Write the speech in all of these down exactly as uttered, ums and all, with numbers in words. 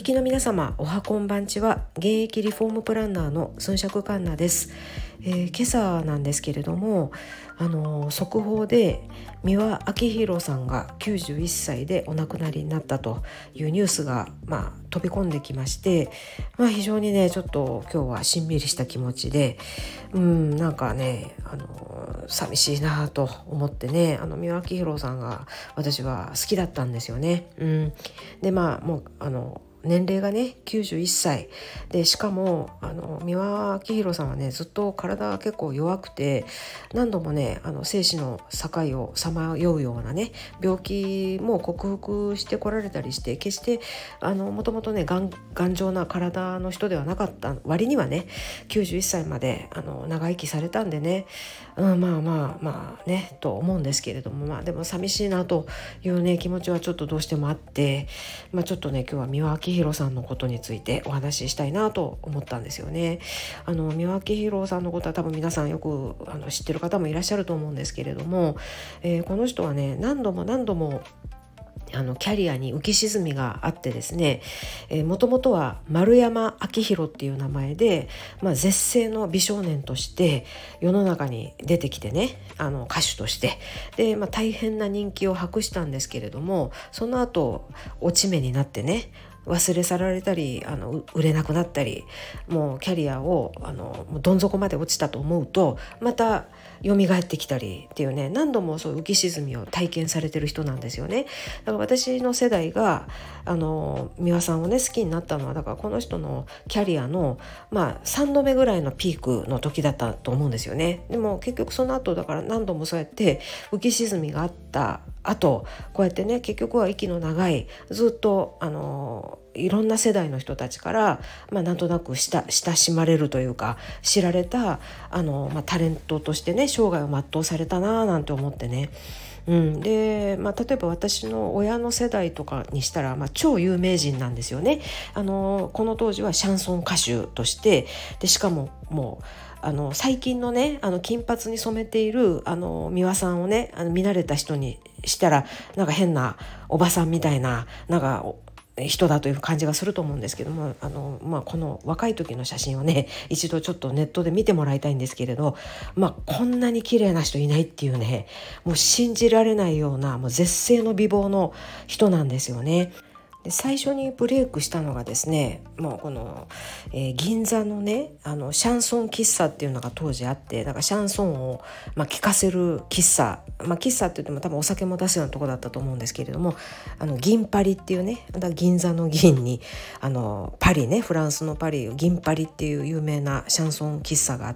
きの皆様、おはこんばんちは。現役リフォームプランナーの孫尺環奈です。えー、今朝なんですけれども、あのー、速報で三輪明宏さんがきゅうじゅういっさいでお亡くなりになったというニュースが、まあ、飛び込んできまして、まあ、非常にねちょっと今日はしんみりした気持ちで、うんなんかね、あのー、寂しいなと思ってね、あの三輪明宏さんが私は好きだったんですよね。うん、でまあもうあの年齢がねきゅうじゅういっさいで、しかもあの三輪明宏さんはねずっと体が結構弱くて、何度もねあの生死の境をさまようようなね病気も克服してこられたりして、決してあのもともとね頑丈な体の人ではなかった割にはねきゅうじゅういっさいまであの長生きされたんでね、うん、まあまあまあねと思うんですけれども、まあでも寂しいなというね気持ちはちょっとどうしてもあって、まあ、ちょっとね今日は三輪明宏さんのことについてお話ししたいなと思ったんですよね。あの三輪明宏さんのことは多分皆さんよくあの知ってる方もいらっしゃると思うんですけれども、えー、この人はね何度も何度もあのキャリアに浮き沈みがあってですね、もともとは丸山明宏っていう名前で、まあ、絶世の美少年として世の中に出てきてね、あの歌手としてで、まあ、大変な人気を博したんですけれども、その後落ち目になってね忘れ去られたりあの売れなくなったり、もうキャリアをあのどん底まで落ちたと思うとまた蘇ってきたりっていうね、何度もそう浮き沈みを体験されてる人なんですよね。だから私の世代があの三輪さんをね好きになったのは、だからこの人のキャリアの、まあ、さんどめぐらいのピークの時だったと思うんですよね。でも結局その後だから何度もそうやって浮き沈みがあった後、こうやってね結局は息の長いずっとあのいろんな世代の人たちから、まあ、なんとなく親しまれるというか知られたあの、まあ、タレントとしてね生涯を全うされたななんて思ってね、うん、で、まあ、例えば私の親の世代とかにしたら、まあ、超有名人なんですよね。あのこの当時はシャンソン歌手としてで、しかももうあの最近のねあの金髪に染めているあの三輪さんをねあの見慣れた人にしたらなんか変なおばさんみたいななんか人だという感じがすると思うんですけども、あの、まあ、この若い時の写真をね一度ちょっとネットで見てもらいたいんですけれど、まあ、こんなに綺麗な人いないっていうね、もう信じられないようなもう絶世の美貌の人なんですよね。で最初にブレイクしたのがですね、もうこの、えー、銀座のねあのシャンソン喫茶っていうのが当時あって、だからシャンソンを、まあ、聴かせる喫茶、まあ、喫茶って言っても多分お酒も出すようなとこだったと思うんですけれども、あの銀パリっていうね、だから銀座の銀にあのパリね、フランスのパリ銀パリっていう有名なシャンソン喫茶があって、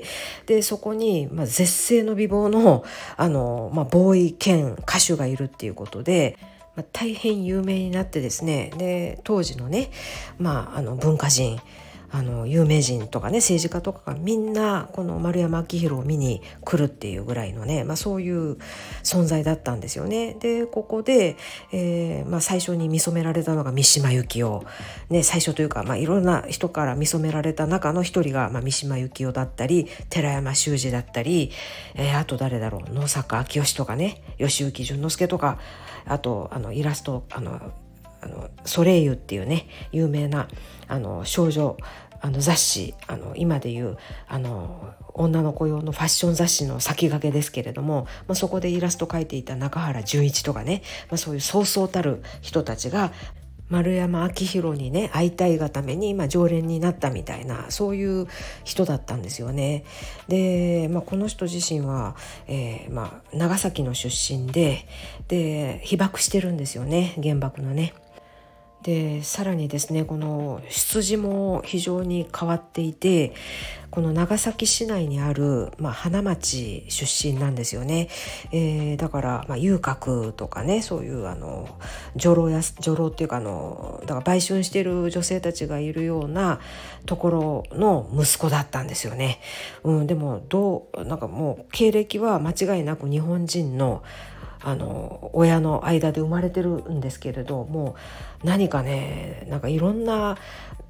でそこに、まあ、絶世の美貌の、あの、まあ、ボーイ兼歌手がいるっていうことで、まあ、大変有名になってですね、で当時のね、まあ、あの文化人あの有名人とかね政治家とかがみんなこの丸山明宏を見に来るっていうぐらいのね、まあ、そういう存在だったんですよね。でここで、えーまあ、最初に見初められたのが三島由紀夫、ね、最初というか、まあ、いろんな人から見初められた中の一人が、まあ、三島由紀夫だったり寺山修司だったり、えー、あと誰だろう野坂昭如とかね吉行淳之介とか、あとあのイラストあのあのソレイユっていうね有名なあの少女あの雑誌、あの今でいうあの女の子用のファッション雑誌の先駆けですけれども、まあ、そこでイラスト描いていた中原純一とかね、まあ、そういうそうそうたる人たちが丸山明宏にね会いたいがために、まあ、常連になったみたいなそういう人だったんですよね。で、まあ、この人自身は、えーまあ、長崎の出身で、で被爆してるんですよね、原爆のね。でさらにですねこの出自も非常に変わっていて、この長崎市内にある、まあ、花町出身なんですよね。えー、だから、まあ、遊郭とかねそういうあの女郎や女郎っていうかあのだから売春している女性たちがいるようなところの息子だったんですよね。うん、でもどうなんかもう経歴は間違いなく日本人のあの親の間で生まれてるんですけれども、何かねなんかいろんな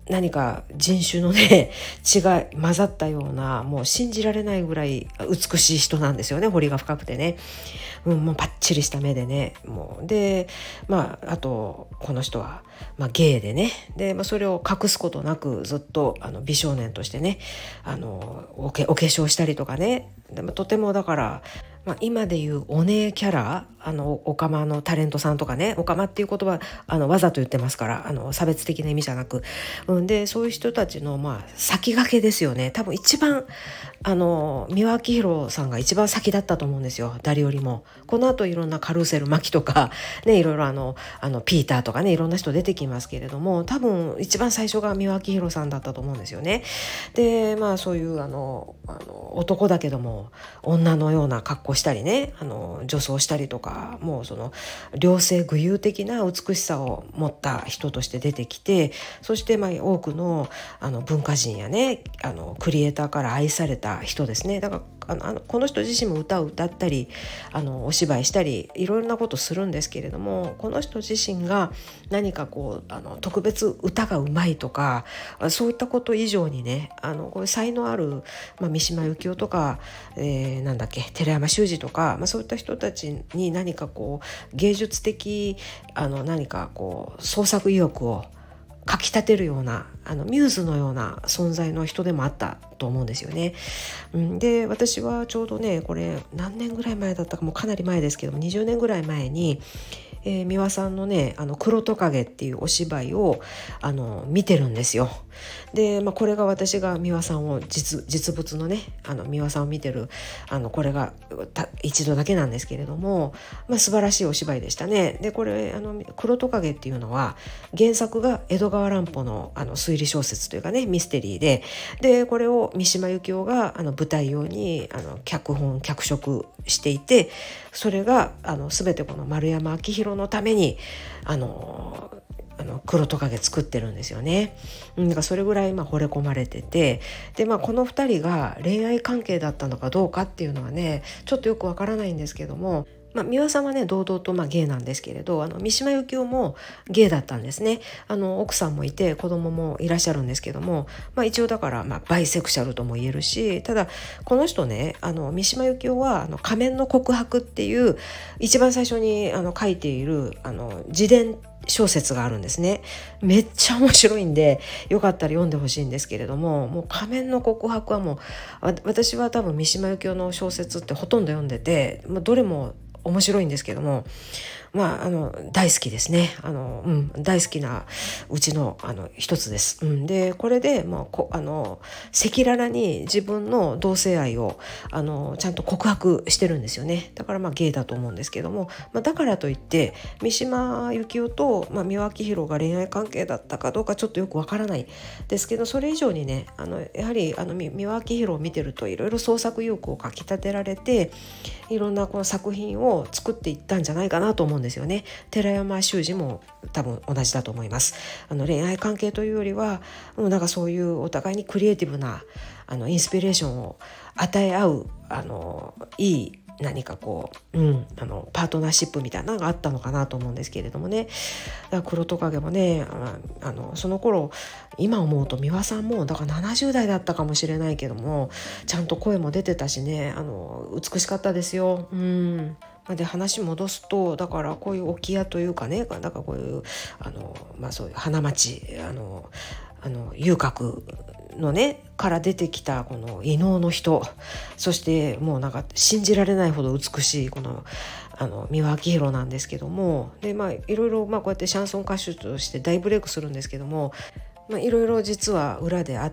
何か人種のね血が混ざったような、もう信じられないぐらい美しい人なんですよね。彫りが深くてね、うん、もうパッチリした目でね、もうでまああとこの人は、まあ、ゲイでね、で、まあ、それを隠すことなくずっとあの美少年としてね、あのおけお化粧したりとかね、でもとてもだから、まあ、今でいうお姉キャラ、あのオカマのタレントさんとかね、オカマっていう言葉あのわざと言ってますから、あの差別的な意味じゃなく、うん、でそういう人たちのまあ先駆けですよね。多分一番あの三輪明宏さんが一番先だったと思うんですよ、誰よりも。この後いろんなカルーセルマキとかね、いろいろあのあのピーターとかね、いろんな人出てきますけれども、多分一番最初が三輪明宏さんだったと思うんですよね。でまあそういうあのあの男だけども女のような格好したりね、あの女装したりとか、もうその両性具有的な美しさを持った人として出てきて、そしてまあ多くのあの文化人やね、あのクリエイターから愛された人ですね。だからあのあのこの人自身も歌を歌ったり、あのお芝居したりいろいろなことするんですけれども、この人自身が何かこうあの特別歌がうまいとかそういったこと以上にね、あのこういう才能ある、まあ、三島由紀夫とか、えー、なんだっけ寺山修司とか、まあ、そういった人たちに何かこう芸術的あの何かこう創作意欲をかきたてるような、あのミューズのような存在の人でもあったと思うんですよね。うん、で私はちょうどね、これ何年ぐらい前だったか、もうかなり前ですけどもにじゅうねんぐらい前に、えー、三輪さんのねあの黒トカゲっていうお芝居をあの見てるんですよ。で、まあ、これが私が三輪さんを 実, 実物のねあの三輪さんを見てるあのこれが一度だけなんですけれども、まあ、素晴らしいお芝居でしたね。でこれあの黒トカゲっていうのは原作が江戸川乱歩 の, あの推理小説というかねミステリーで、でこれを三島由紀夫があの舞台用にあの脚本脚色していて、それがあの全てこの丸山明宏のためにあのあの黒トカゲ作ってるんですよね。だからそれぐらいまあ惚れ込まれてて、で、まあ、このふたりが恋愛関係だったのかどうかっていうのはねちょっとよくわからないんですけども、まあ、三輪さんはね堂々とまあゲイなんですけれど、あの三島由紀夫もゲイだったんですね。あの奥さんもいて子供もいらっしゃるんですけども、まあ、一応だからまあバイセクシャルとも言えるし、ただこの人ねあの三島由紀夫はあの仮面の告白っていう一番最初にあの書いているあの自伝小説があるんですね。めっちゃ面白いんでよかったら読んでほしいんですけれども、もう仮面の告白はもう私は多分三島由紀夫の小説ってほとんど読んでて、まあ、どれも面白いんですけども、まあ、あの大好きですね。あの、うん、大好きなうちのあの一つです。うん、でこれで、まあ、こあの赤裸々に自分の同性愛をあのちゃんと告白してるんですよね。だからまあゲイだと思うんですけども、まあ、だからといって三島由紀夫と、まあ、三輪明宏が恋愛関係だったかどうかちょっとよくわからないですけど、それ以上にねあのやはりあの三輪明宏を見てるといろいろ創作意欲をかきたてられて、いろんなこの作品を作っていったんじゃないかなと思うんですよね。寺山修司も多分同じだと思います。あの恋愛関係というよりはもうなんかそういうお互いにクリエイティブなあのインスピレーションを与え合うあのいい何かこう、うん、あのパートナーシップみたいなのがあったのかなと思うんですけれどもね。だから黒トカゲもね あ, あのその頃今思うと三輪さんもだからななじゅう代だったかもしれないけどもちゃんと声も出てたしね、あの美しかったですよ。うんで話戻すと、だからこういう置屋というかね、だからこういうあの、まあ、そういう花街あのあの遊郭のねから出てきたこの異能の人、そしてもうなんか信じられないほど美しいこのあの三輪明宏なんですけども、でまあいろいろまあこうやってシャンソン歌手として大ブレイクするんですけども、まあ、いろいろ実は裏であって、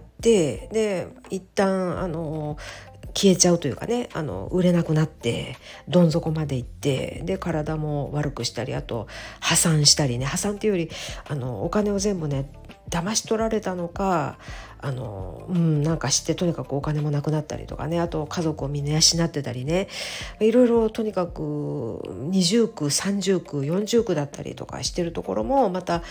で一旦あの消えちゃうというかね、あの売れなくなってどん底まで行って、で体も悪くしたり、あと破産したりね、破産っていうよりあのお金を全部ね騙し取られたのか、あの、うん、なんかしてとにかくお金もなくなったりとかね、あと家族をみんな養ってたりね、いろいろとにかくにじゅうくさんじゅうくよんじゅうくだったりとかしてるところもまた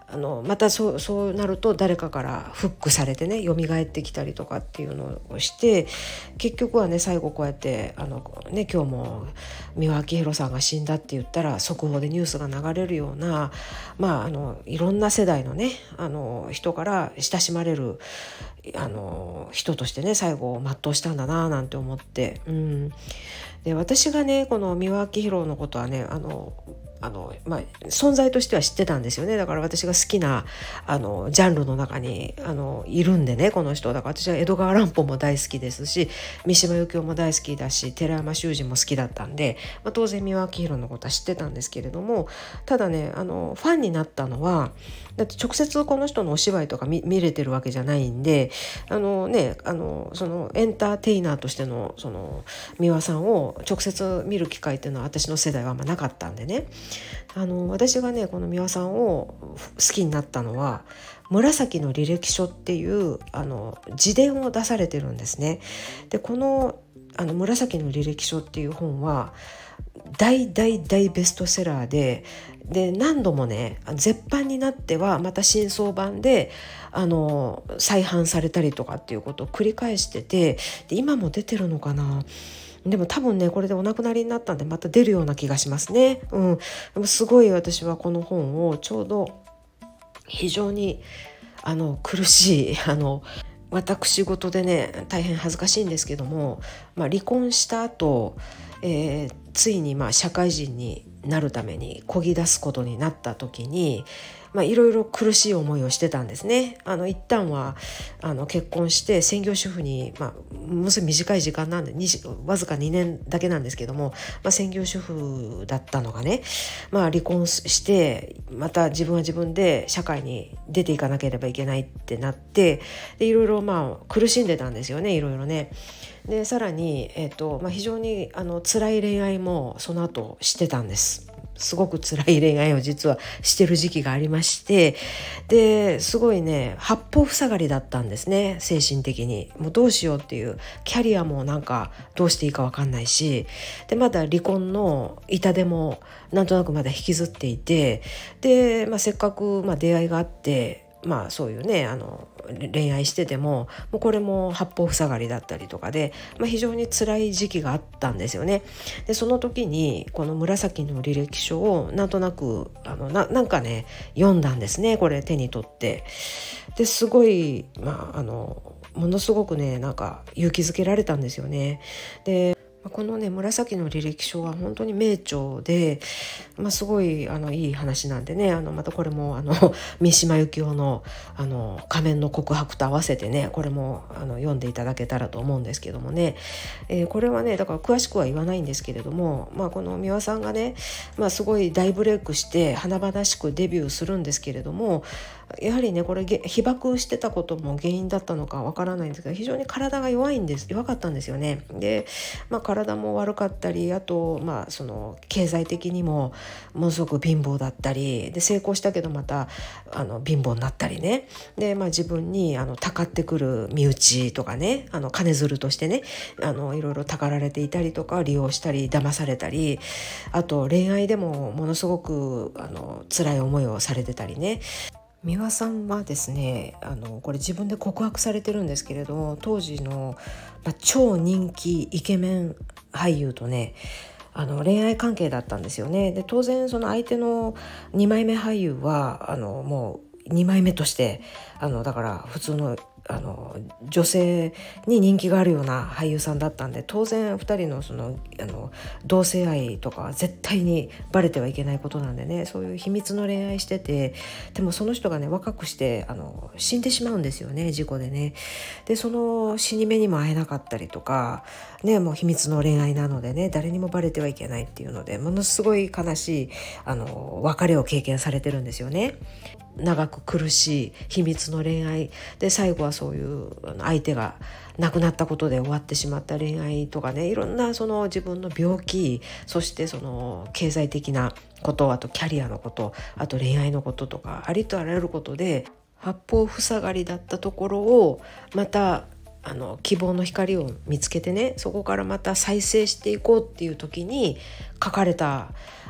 あのまたそう、そうなると誰かからフックされてね蘇ってきたりとかっていうのをして、結局はね最後こうやってあの、ね、今日も三輪明宏さんが死んだって言ったら速報でニュースが流れるような、まあ、あのいろんな世代のねあの人から親しまれるあの人としてね最後を全うしたんだななんて思って、うん、で私がねこの三輪明宏のことはねあのあのまあ、存在としては知ってたんですよね。だから私が好きなあのジャンルの中にあのいるんでね、この人だから私は江戸川乱歩も大好きですし、三島由紀夫も大好きだし、寺山修司も好きだったんで、まあ、当然三輪明宏のことは知ってたんですけれども、ただねあのファンになったのはだって直接この人のお芝居とか 見, 見れてるわけじゃないんで、あのねあのそのエンターテイナーとしてのその三輪さんを直接見る機会っていうのは私の世代はあんまなかったんでね、あの私がねこの三輪さんを好きになったのは紫の履歴書っていうあの自伝を出されてるんですね。でこのあの紫の履歴書っていう本は大大大ベストセラーで、で何度もね絶版になってはまた新装版であの再販されたりとかっていうことを繰り返してて、で今も出てるのかな。でも多分ねこれでお亡くなりになったんでまた出るような気がしますね。うん、でもすごい私はこの本をちょうど非常にあの苦しいあの私事でね大変恥ずかしいんですけども、まあ、離婚した後、えー、ついにまあ社会人になるために漕ぎ出すことになった時にまあ、いろいろ苦しい思いをしてたんですね。あの一旦はあの結婚して専業主婦に、まあ、もうすぐ短い時間なんでにわずかにねんだけなんですけども、まあ、専業主婦だったのがね、まあ、離婚してまた自分は自分で社会に出ていかなければいけないってなって、でいろいろまあ苦しんでたんですよね、いろいろね。でさらに、えーとまあ、非常にあの辛い恋愛もその後してたんです。すごく辛い恋愛を実はしてる時期がありまして、ですごいね八方塞がりだったんですね、精神的に。もうどうしようっていうキャリアもなんかどうしていいか分かんないし、でまだ離婚の痛手もなんとなくまだ引きずっていて、で、まあ、せっかくまあ出会いがあってまあそういうねあの恋愛しててももうこれも八方塞がりだったりとかで、まあ、非常に辛い時期があったんですよね。でその時にこの紫の履歴書をなんとなくあの な, なんかね読んだんですね、これ手に取って。ですごい、まあ、あのものすごくねなんか勇気づけられたんですよね。でこのね紫の履歴書は本当に名著で、まあ、すごいあのいい話なんでね、あのまたこれもあの三島由紀夫のあの仮面の告白と合わせてねこれもあの読んでいただけたらと思うんですけどもね、えー、これはねだから詳しくは言わないんですけれども、まあ、この三輪さんがね、まあ、すごい大ブレイクして華々しくデビューするんですけれども、やはりねこれ被爆してたことも原因だったのかわからないんですけど、非常に体が弱いんです弱かったんですよね。で、まあ、体も悪かったり、あと、まあ、その経済的にもものすごく貧乏だったりで、成功したけどまたあの貧乏になったりね。で、まあ、自分にあのたかってくる身内とかね、あの金づるとしてねあのいろいろたかられていたりとか、利用したり騙されたり、あと恋愛でもものすごくあの辛い思いをされてたりね。三輪さんはですねあのこれ自分で告白されてるんですけれど、当時の、まあ、超人気イケメン俳優とねあの恋愛関係だったんですよね。で当然その相手のにまいめ俳優はあのもうにまいめとしてあのだから普通のあの女性に人気があるような俳優さんだったんで、当然ふたりのそのあの同性愛とかは絶対にバレてはいけないことなんでね、そういう秘密の恋愛してて、でもその人がね若くしてあの死んでしまうんですよね、事故でね。でその死に目にも会えなかったりとかね、もう秘密の恋愛なのでね誰にもバレてはいけないっていうので、ものすごい悲しいあの別れを経験されてるんですよね。長く苦しい秘密の恋愛で、最後はそういう相手が亡くなったことで終わってしまった恋愛とかね、いろんなその自分の病気、そしてその経済的なこと、あとキャリアのこと、あと恋愛のこととか、ありとあらゆることで八方塞がりだったところをまたあの希望の光を見つけてね、そこからまた再生していこうっていう時に書かれた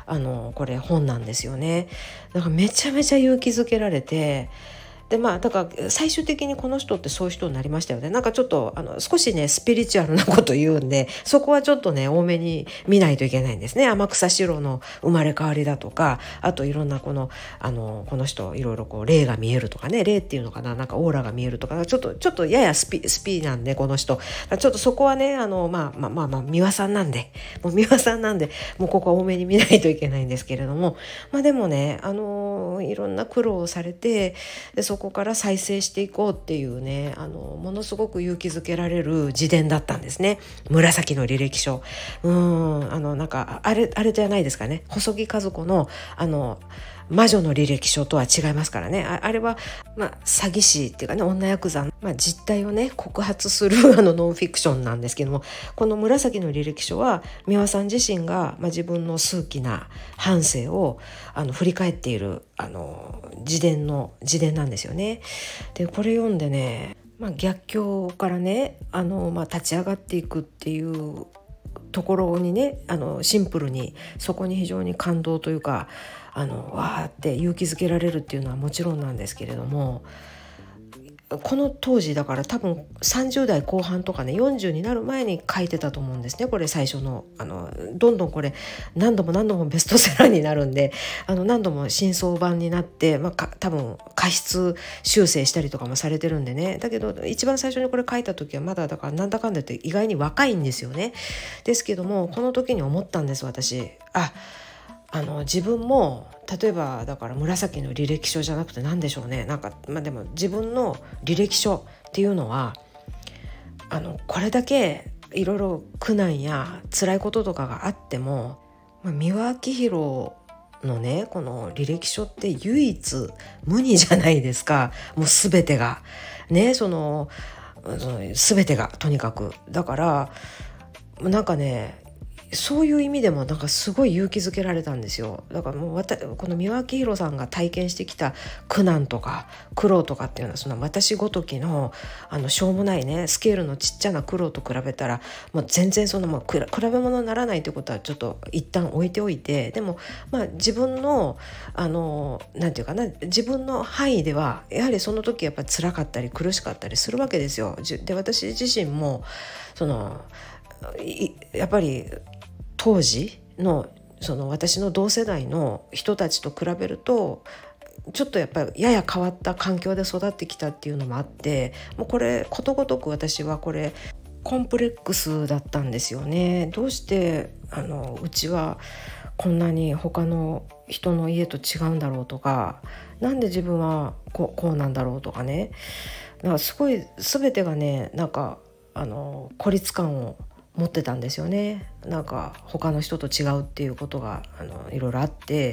あのこれ本なんですよね。だからめちゃめちゃ勇気づけられて、でまあだから最終的にこの人ってそういう人になりましたよね。なんかちょっとあの少しねスピリチュアルなこと言うんで、そこはちょっとね多めに見ないといけないんですね。天草四郎の生まれ変わりだとか、あといろんなこのあのこの人いろいろこう霊が見えるとかね、霊っていうのかな、なんかオーラが見えるとか、ちょっとちょっとややスピスピなんでこの人、ちょっとそこはねあのまあまあまあまあ美輪さんなんで、もう美輪さんなんでもうここは多めに見ないといけないんですけれども、まあでもねあのいろんな苦労をされて、でそこから再生していこうっていうね、あのものすごく勇気づけられる自伝だったんですね。紫の履歴書、うーんあのなんかあれあれじゃないですかね、細木数子のあの魔女の履歴書とは違いますからね。 あ, あれは、まあ、詐欺師っていうかね、女ヤクザの、まあ、実態をね告発するあのノンフィクションなんですけども、この紫の履歴書は美輪さん自身が、まあ、自分の数奇な半生をあの振り返っているあの自伝の自伝なんですよね。でこれ読んでね、まあ、逆境からねあの、まあ、立ち上がっていくっていうところにね、あのシンプルにそこに非常に感動というか、あのわーって勇気づけられるっていうのはもちろんなんですけれども、この当時だから多分さんじゅう代後半とかねよんじゅうになる前に書いてたと思うんですね。これ最初のあのどんどんこれ何度も何度もベストセラーになるんで、あの何度も新装版になって、まあ、か多分過失修正したりとかもされてるんでね。だけど一番最初にこれ書いた時はまだだからなんだかんだって意外に若いんですよね。ですけどもこの時に思ったんです私。ああの自分も例えばだから紫の履歴書じゃなくて何でしょうね、なんか、まあ、でも自分の履歴書っていうのはあのこれだけいろいろ苦難や辛いこととかがあっても、まあ、三輪明宏のねこの履歴書って唯一無二じゃないですか。もう全てがね、そのその全てがとにかくだからなんかね、そういう意味でもなんかすごい勇気づけられたんですよ。だからもうわたこの三輪明宏さんが体験してきた苦難とか苦労とかっていうのはその私ごときのあのしょうもないねスケールのちっちゃな苦労と比べたらもう全然そのもう比べ物にならないということはちょっと一旦置いておいて、でもまあ自分のあのなんていうかな、自分の範囲ではやはりその時やっぱり辛かったり苦しかったりするわけですよ。で私自身もそのやっぱり当時のその私の同世代の人たちと比べるとちょっとやっぱりやや変わった環境で育ってきたっていうのもあって、もうこれことごとく私はこれコンプレックスだったんですよね。どうしてあのうちはこんなに他の人の家と違うんだろうとか、なんで自分はこう、こうなんだろうとかね、なんかすごい全てがねなんかあの孤立感を持ってたんですよね。なんか他の人と違うっていうことがあのいろいろあって、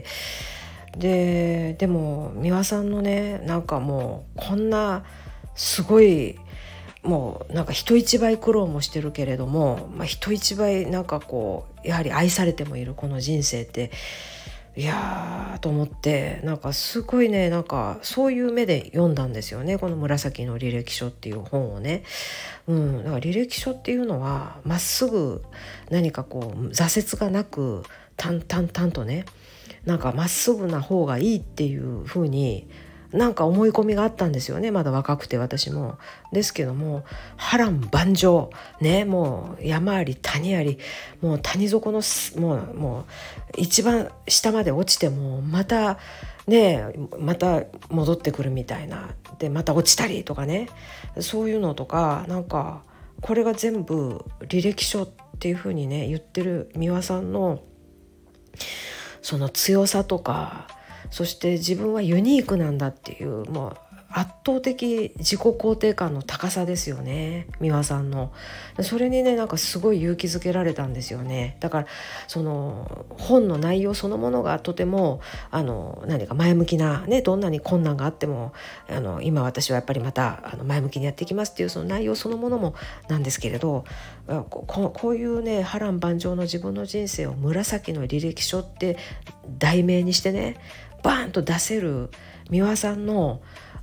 ででも美輪さんのねなんかもうこんなすごいもうなんか人一倍苦労もしてるけれども、まあ、人一倍なんかこうやはり愛されてもいるこの人生っていやーと思って、なんかすごいねなんかそういう目で読んだんですよね、この紫の履歴書っていう本をね。うん、だから履歴書っていうのはまっすぐ何かこう挫折がなく淡々淡とね、なんかまっすぐな方がいいっていう風になんか思い込みがあったんですよね、まだ若くて私も。ですけども波乱万丈ね、もう山あり谷あり、もう谷底のもうもう一番下まで落ちてもまたねまた戻ってくるみたいな、でまた落ちたりとかね、そういうのとかなんかこれが全部履歴書っていう風にね言ってる美輪さんのその強さとか、そして自分はユニークなんだっていうもう圧倒的自己肯定感の高さですよね、美輪さんの。それにねなんかすごい勇気づけられたんですよね。だからその本の内容そのものがとてもあの何か前向きなね、どんなに困難があってもあの今私はやっぱりまたあの前向きにやっていきますっていうその内容そのものもなんですけれど、こ, こういうね波乱万丈の自分の人生を紫の履歴書って題名にしてねバーンと出せる美輪さんの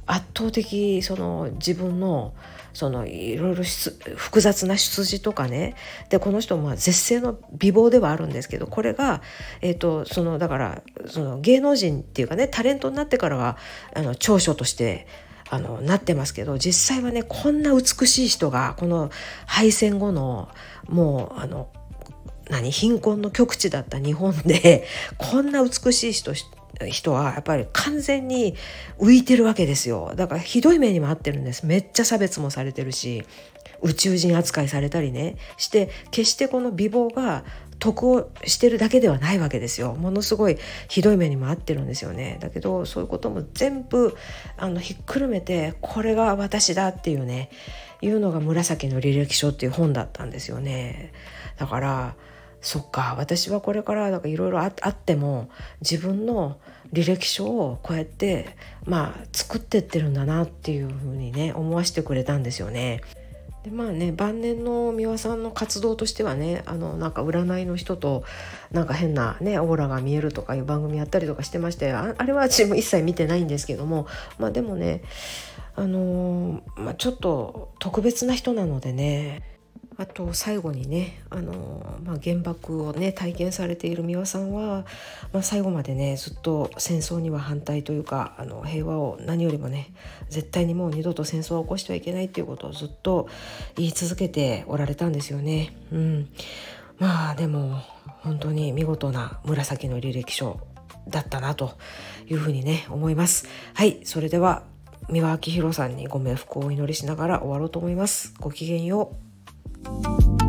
圧倒的その自分のそのいろいろ複雑な出自とかね、でこの人も絶世の美貌ではあるんですけど、これが、えーと、そのだからその芸能人っていうかね、タレントになってからはあの長所としてあのなってますけど、実際はねこんな美しい人がこの敗戦後のもうあの何貧困の極地だった日本でこんな美しい人人はやっぱり完全に浮いてるわけですよ。だからひどい目にも遭ってるんです。めっちゃ差別もされてるし、宇宙人扱いされたりねして、決してこの美貌が得をしてるだけではないわけですよ。ものすごいひどい目にも遭ってるんですよね。だけどそういうことも全部あのひっくるめて、これが私だっていうねいうのが紫の履歴書っていう本だったんですよね。だからそっか、私はこれからいろいろあっても自分の履歴書をこうやってまあ作ってってるんだなっていうふうにね思わせてくれたんですよね。でまあね、晩年の美輪さんの活動としてはね、あのなんか占いの人となんか変なねオーラが見えるとかいう番組やったりとかしてまして、 あ, あれは私も一切見てないんですけども、まあでもねあのーまあ、ちょっと特別な人なのでね。あと最後にね、あの、まあ、原爆をね体験されている美輪さんは、まあ、最後までねずっと戦争には反対というか、あの平和を何よりもね絶対にもう二度と戦争を起こしてはいけないっていうことをずっと言い続けておられたんですよね。うん、まあでも本当に見事な紫の履歴書だったなというふうにね思います。はい、それでは美輪明宏さんにご冥福をお祈りしながら終わろうと思います。ごきげんよう。